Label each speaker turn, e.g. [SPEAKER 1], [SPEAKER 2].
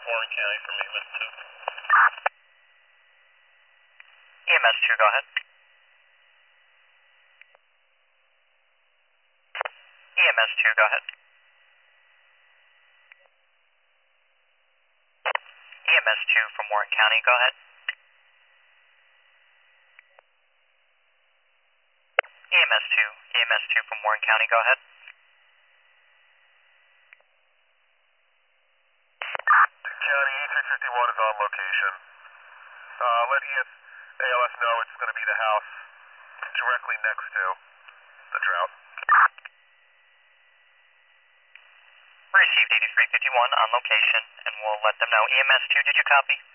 [SPEAKER 1] Warren County from EMS 2.
[SPEAKER 2] EMS 2, go ahead. EMS 2, go ahead. EMS 2 from Warren County, go ahead. EMS 2 from Warren County, go ahead.
[SPEAKER 1] County E351 is on location. Let ALS know it's going to be the house directly next to the drought.
[SPEAKER 2] Received 8351 on location, and we'll let them know. EMS 2, did you copy?